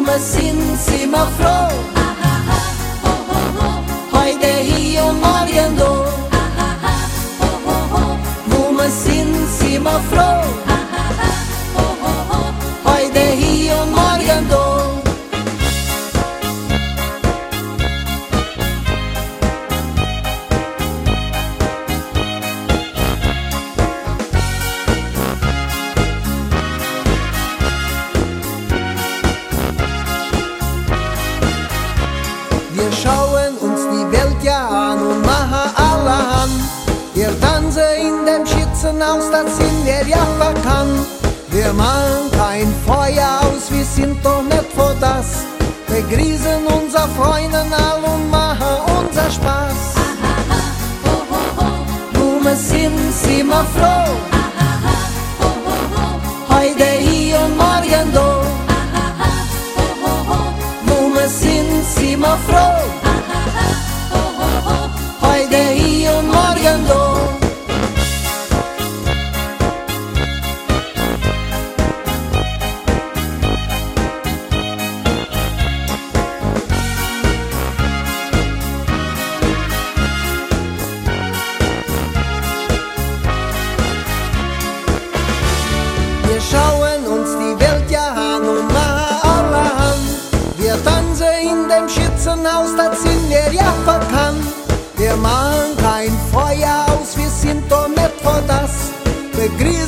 wir sind immer froh. Heute hier und morgen da. Wo wir sind immer froh. Heute hier und morgen da. Wir schauen uns die Welt ja an und machen allerhand. Wir tanzen in dem Schützenhaus, das sind wir ja bekannt. Wir machen kein Feuer aus, wir sind doch nicht vor das. Wir grüßen unsere Freunde all und machen unser Spaß. Wo wir sind wir froh. Heute hier und morgen da. Wo wir sind wir froh. Heute hier und morgen da. Wir schauen uns die Welt ja an und machen allerhand. Wir tanzen in dem Schützenhaus, das sind wir ja bekannt. Wir machen kein Feuer aus, wir sind doch nicht vor das. Wir